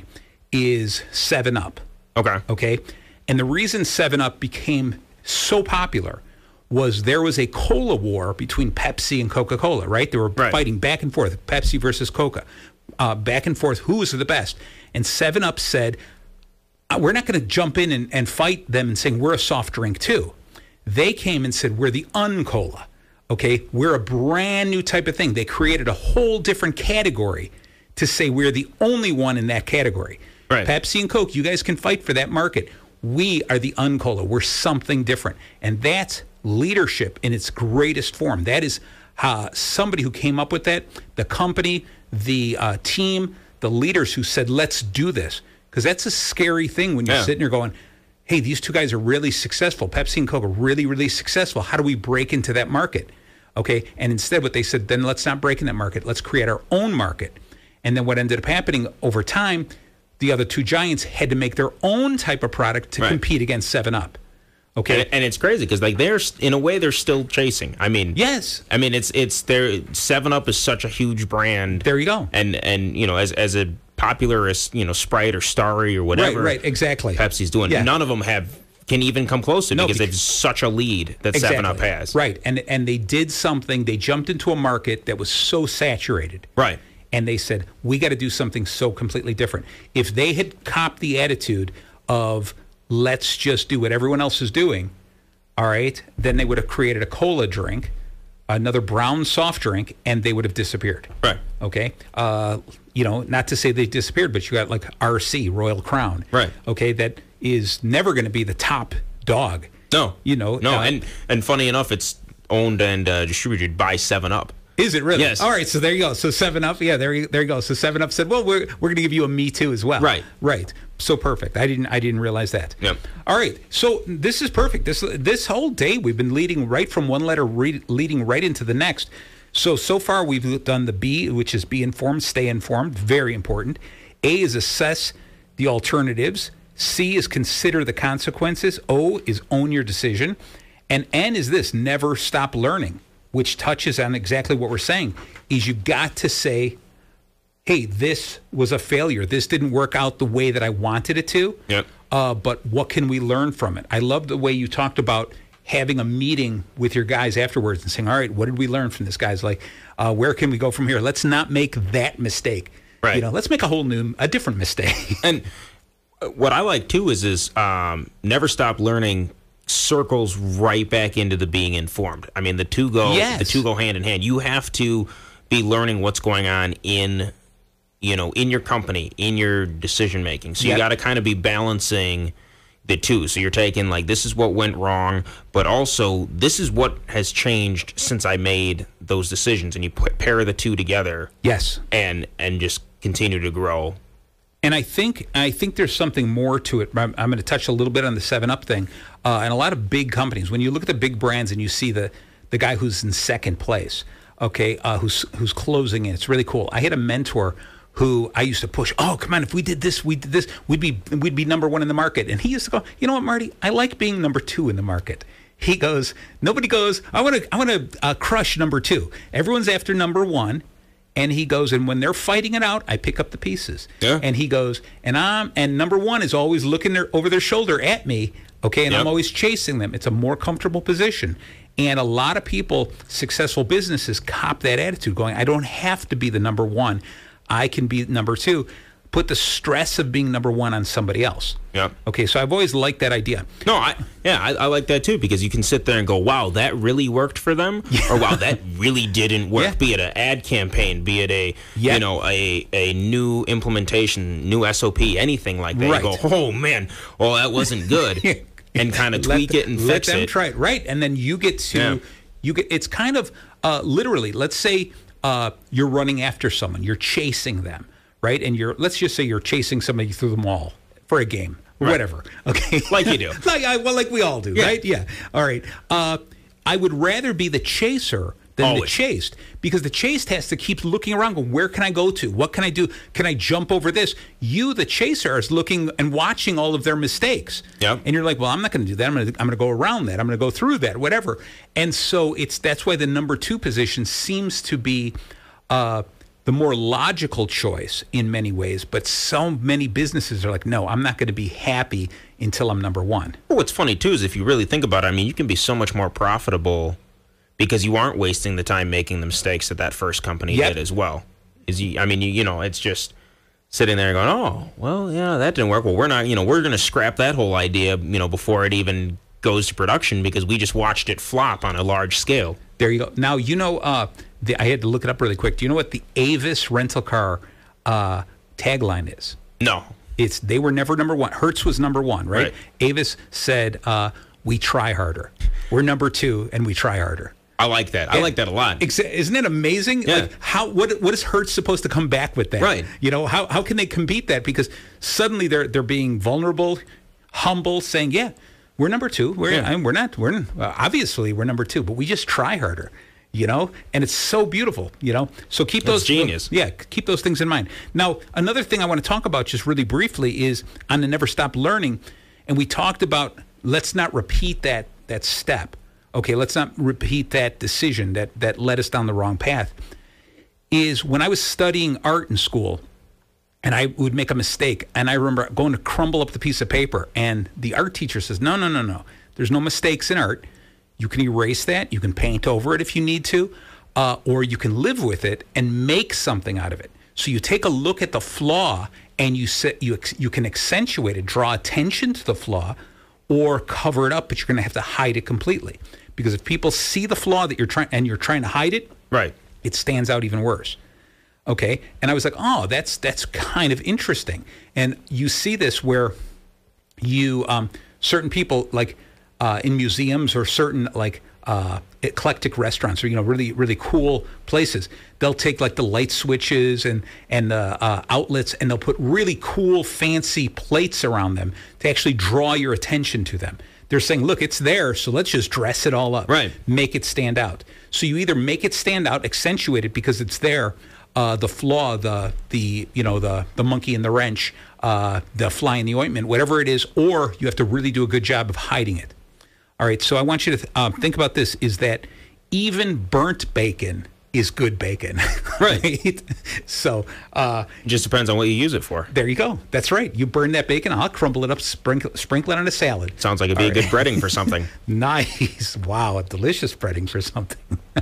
is 7-Up. Okay. And the reason 7-Up became so popular was there was a cola war between Pepsi and Coca-Cola, right? They were fighting back and forth, Pepsi versus Coca, back and forth. Who was the best? And 7-Up said, we're not going to jump in and fight them and saying we're a soft drink too. They came and said, we're the Uncola, okay? We're a brand new type of thing. They created a whole different category to say we're the only one in that category. Pepsi and Coke, you guys can fight for that market. We are the Uncola. We're something different. And that's leadership in its greatest form. That is somebody who came up with that, the company, the team, the leaders who said, let's do this. Because that's a scary thing when you're sitting there going, hey, these two guys are really successful. Pepsi and Coke are really, really successful. How do we break into that market? Okay, and instead what they said, then let's not break in that market. Let's create our own market. And then what ended up happening over time, the other two giants had to make their own type of product to compete against 7-Up. Okay,
and it's crazy because like they're in a way they're still chasing. I mean,
yes.
I mean it's there. 7-Up is such a huge brand.
There you go.
And you know as a popular as Sprite or Starry or whatever.
Right, exactly.
Pepsi's doing. Yeah. None of them can even come close to it because they've such a lead that 7-Up has.
Right, and they did something. They jumped into a market that was so saturated.
Right.
And they said, we got to do something so completely different. If they had copped the attitude of let's just do what everyone else is doing, all right, then they would have created a cola drink, another brown soft drink, and they would have disappeared.
Right.
Okay. Not to say they disappeared, but you got like RC, Royal Crown.
Right.
Okay. That is never going to be the top dog.
No. And funny enough, it's owned and distributed by 7-Up.
Is it really?
Yes.
All right, so there you go. So 7-Up, there you go. So 7-Up said, well, we're going to give you a Me Too as well. Right. So perfect. I didn't realize that.
Yep.
All right. So this is perfect. This whole day we've been leading right from one letter, leading right into the next. So far we've done the B, which is be informed, stay informed, very important. A is assess the alternatives. C is consider the consequences. O is own your decision. And N is this, never stop learning, which touches on exactly what we're saying, is you've got to say, hey, this was a failure. This didn't work out the way that I wanted it to.
Yep.
But what can we learn from it? I love the way you talked about having a meeting with your guys afterwards and saying, all right, what did we learn from this, guys? Like, where can we go from here? Let's not make that mistake.
Right.
Let's make a different mistake.
And what I like, too, is never stop learning circles right back into the being informed. I mean, the two go hand in hand. You have to be learning what's going on in your company, in your decision making. So you got to kind of be balancing the two. So you're taking like, this is what went wrong, but also this is what has changed since I made those decisions, and you pair the two together.
Yes.
And just continue to grow.
And I think there's something more to it. I'm going to touch a little bit on the 7-Up thing. And a lot of big companies, when you look at the big brands and you see the guy who's in second place, okay, who's closing in, it's really cool. I had a mentor who I used to push. Oh, come on! If we did this, we'd be number one in the market. And he used to go, you know what, Marty? I like being number two in the market. He goes, nobody goes, I want to crush number two. Everyone's after number one. And he goes, and when they're fighting it out, I pick up the pieces.
Yeah.
And he goes, and number one is always looking over their shoulder at me, okay, and I'm always chasing them. It's a more comfortable position. And a lot of people, successful businesses, cop that attitude, going, I don't have to be the number one. I can be number two. Put the stress of being number one on somebody else.
Yep.
Okay, so I've always liked that idea.
No, I like that too, because you can sit there and go, wow, that really worked for them, or wow, that really didn't work.
Yeah.
Be it an ad campaign, be it a new implementation, new SOP, anything like that.
Right.
You go, oh man, well that wasn't good, and kind of tweak it and fix it.
Let them try it, right? And then you get to It's kind of literally. Let's say you're running after someone, you're chasing them. Right, and let's just say you're chasing somebody through the mall for a game, or whatever. Okay,
like you do,
like we all do, right? Yeah. All right. I would rather be the chaser than the chased, because the chased has to keep looking around, going, where can I go to? What can I do? Can I jump over this? You, the chaser, is looking and watching all of their mistakes.
Yep.
And you're like, well, I'm not going to do that. I'm going to go around that. I'm going to go through that, whatever. And so that's why the number two position seems to be the more logical choice in many ways, but so many businesses are like, no, I'm not going to be happy until I'm number one.
Well, what's funny too is if you really think about it, I mean, you can be so much more profitable because you aren't wasting the time making the mistakes that first company did as well. It's just sitting there going, oh, well, yeah, that didn't work. Well, we're not, we're going to scrap that whole idea, before it even goes to production, because we just watched it flop on a large scale.
There you go. Now, I had to look it up really quick. Do you know what the Avis rental car tagline is?
No.
They were never number one. Hertz was number one, right? Avis said, we try harder. We're number two, and we try harder.
I like that. I like that a lot.
Isn't it amazing?
Yeah.
Like what is Hertz supposed to come back with that?
Right.
How can they compete that? Because suddenly they're being vulnerable, humble, saying, yeah, we're number two. Obviously we're number two, but we just try harder. And it's so beautiful, So keep those
genius.
Keep those things in mind. Now, another thing I want to talk about just really briefly is on the Never Stop Learning, and we talked about let's not repeat that step. Okay, let's not repeat that decision that led us down the wrong path. Is when I was studying art in school, and I would make a mistake, and I remember going to crumble up the piece of paper, and the art teacher says, no. There's no mistakes in art. You can erase that. You can paint over it if you need to, or you can live with it and make something out of it. So you take a look at the flaw and you can accentuate it, draw attention to the flaw, or cover it up, but you're going to have to hide it completely. Because if people see the flaw that you're trying to hide it,
right,
it stands out even worse. Okay, and I was like, oh, that's kind of interesting. And you see this where certain people like. In museums or certain eclectic restaurants or really really cool places, they'll take like the light switches and the outlets, and they'll put really cool fancy plates around them to actually draw your attention to them. They're saying, look, it's there, so let's just dress it all up,
right?
Make it stand out. So you either make it stand out, accentuate it because it's there, the flaw, the monkey in the wrench, the fly in the ointment, whatever it is, or you have to really do a good job of hiding it. All right, so I want you to think about this, is that even burnt bacon is good bacon. Right? So
it just depends on what you use it for.
There you go. That's right. You burn that bacon, I'll crumble it up, sprinkle it on a salad.
Sounds like it'd be a good breading for something.
Nice. Wow, a delicious breading for something.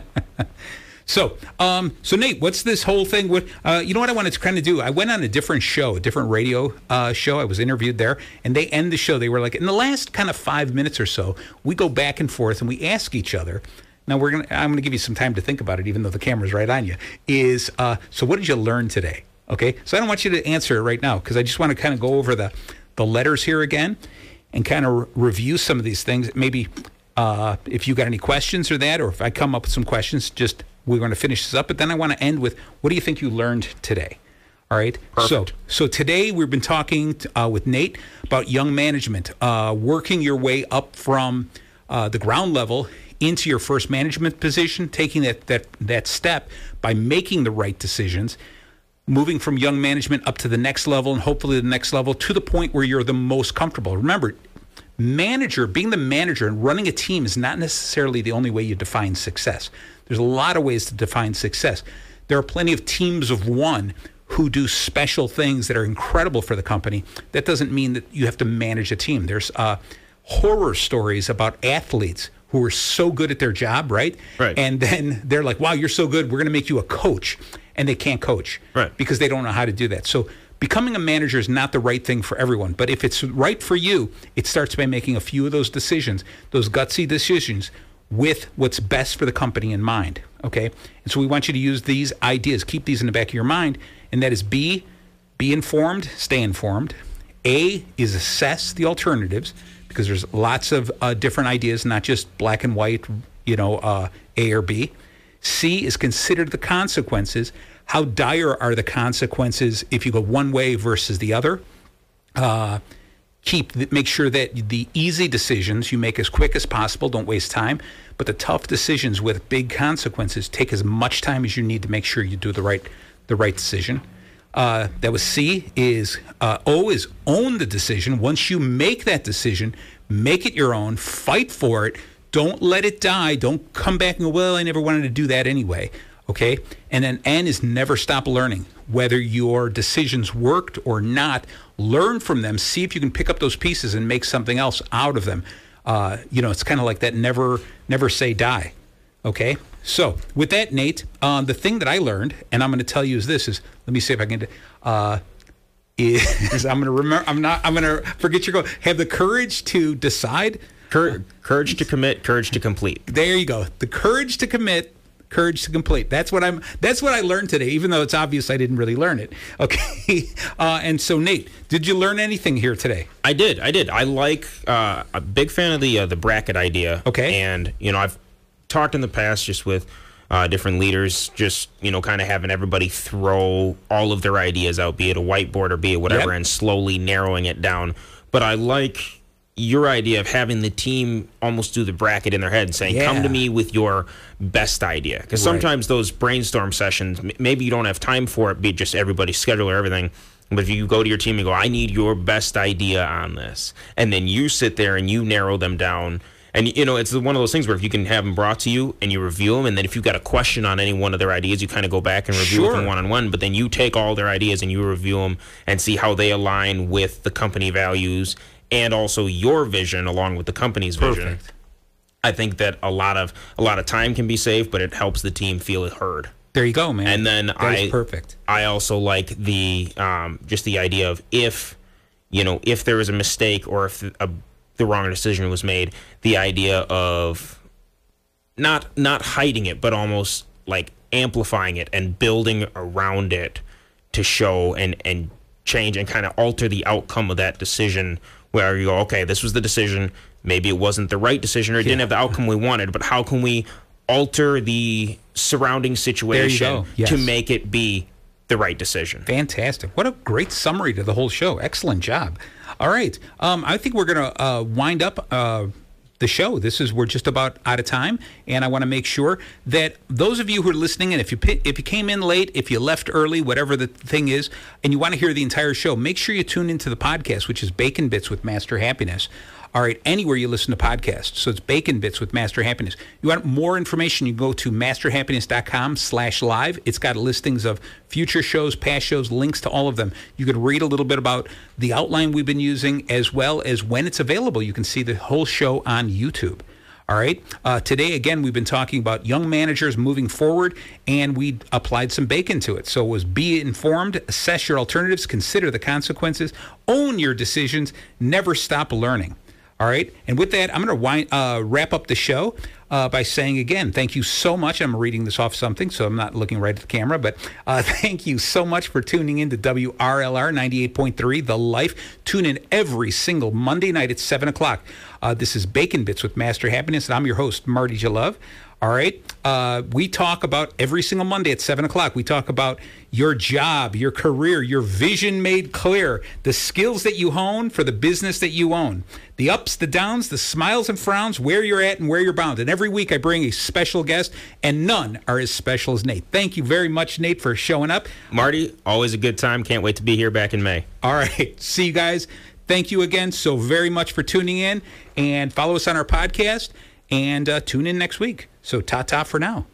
So Nate, what's this whole thing? You know what I wanted to kind of do? I went on a different show, a different radio show. I was interviewed there, and they end the show. They were like, in the last kind of 5 minutes or so, we go back and forth and we ask each other. Now I'm gonna give you some time to think about it, even though the camera's right on you. So what did you learn today? Okay, so I don't want you to answer it right now because I just want to kind of go over the letters here again and kind of review some of these things. Maybe if you got any questions or if I come up with some questions, we're going to finish this up, but then I want to end with, what do you think you learned today? All right.
Perfect.
So today we've been talking with Nate about young management, working your way up from the ground level into your first management position, taking that step by making the right decisions, moving from young management up to the next level and hopefully the next level to the point where you're the most comfortable. Remember, being the manager and running a team is not necessarily the only way you define success. There's a lot of ways to define success. There are plenty of teams of one who do special things that are incredible for the company. That doesn't mean that you have to manage a team. There's horror stories about athletes who are so good at their job, right?
Right.
And then they're like, wow, you're so good, we're going to make you a coach. And they can't coach,
right,
because they don't know how to do that. So becoming a manager is not the right thing for everyone. But if it's right for you, it starts by making a few of those decisions, those gutsy decisions, with what's best for the company in mind, okay? And so we want you to use these ideas. Keep these in the back of your mind. And that is B, be informed, stay informed. A is assess the alternatives, because there's lots of different ideas, not just black and white, A or B. C is consider the consequences. How dire are the consequences if you go one way versus the other? Make sure that the easy decisions you make as quick as possible. Don't waste time. But the tough decisions with big consequences take as much time as you need to make sure you do the right decision. That was C. O is own the decision. Once you make that decision, make it your own. Fight for it. Don't let it die. Don't come back and go, well, I never wanted to do that anyway. Okay? And then N is never stop learning. Whether your decisions worked or not, learn from them. See if you can pick up those pieces and make something else out of them. It's kind of like that never say die. Okay? So with that, Nate, the thing that I learned, and I'm going to tell you is let me see if I can, is I'm going to remember, I'm going to forget your goal. Have the courage to decide.
Courage to commit, courage to complete.
There you go. The courage to commit, courage to complete. That's what I learned today, even though it's obvious I didn't really learn it. Okay. And so, Nate, did you learn anything here today?
I did. I like a big fan of the bracket idea.
Okay.
And I've talked in the past just with different leaders, just kind of having everybody throw all of their ideas out, be it a whiteboard or be it whatever,
Yep.
and slowly narrowing it down. But I like your idea of having the team almost do the bracket in their head and saying,
Yeah.
come to me with your best idea. Because
Right.
sometimes those brainstorm sessions, maybe you don't have time for it, be it just everybody's schedule or everything. But if you go to your team and go, I need your best idea on this, and then you sit there and you narrow them down. And, it's one of those things where if you can have them brought to you and you review them, and then if you've got a question on any one of their ideas, you kind of go back and review
Sure.
them one-on-one. But then you take all their ideas and you review them and see how they align with the company values and also your vision along with the company's vision.
Perfect.
I think that a lot of time can be saved, but it helps the team feel heard.
There you go, man.
And then
that is perfect.
I also like the just the idea of if there was a mistake or if the wrong decision was made, the idea of not hiding it, but almost like amplifying it and building around it to show and change and kind of alter the outcome of that decision, where you go, okay, this was the decision, maybe it wasn't the right decision or it didn't have the outcome we wanted, but how can we alter the surrounding situation
Yes.
to make it be the right decision?
Fantastic. What a great summary to the whole show. Excellent job. All right. I think we're going to wind up the show. We're just about out of time, and I want to make sure that those of you who are listening, and if you came in late, if you left early, whatever the thing is, and you want to hear the entire show, make sure you tune into the podcast, which is Bacon Bits with Master Happiness. All right, anywhere you listen to podcasts. So it's Bacon Bits with Master Happiness. You want more information, you go to masterhappiness.com/live. It's got listings of future shows, past shows, links to all of them. You can read a little bit about the outline we've been using, as well as when it's available. You can see the whole show on YouTube. All right. Today, again, we've been talking about young managers moving forward, and we applied some bacon to it. So it was be informed, assess your alternatives, consider the consequences, own your decisions, never stop learning. All right. And with that, I'm going to wrap up the show by saying, again, thank you so much. I'm reading this off something, so I'm not looking right at the camera. But thank you so much for tuning in to WRLR 98.3 The Life. Tune in every single Monday night at 7 o'clock. This is Bacon Bits with Master Happiness, and I'm your host, Marty Jalove. All right. We talk about every single Monday at 7 o'clock. We talk about your job, your career, your vision made clear, the skills that you hone for the business that you own, the ups, the downs, the smiles and frowns, where you're at and where you're bound. And every week I bring a special guest, and none are as special as Nate. Thank you very much, Nate, for showing up.
Marty, always a good time. Can't wait to be here back in May.
All right. See you guys. Thank you again so very much for tuning in, and follow us on our podcast, and tune in next week. So ta-ta for now.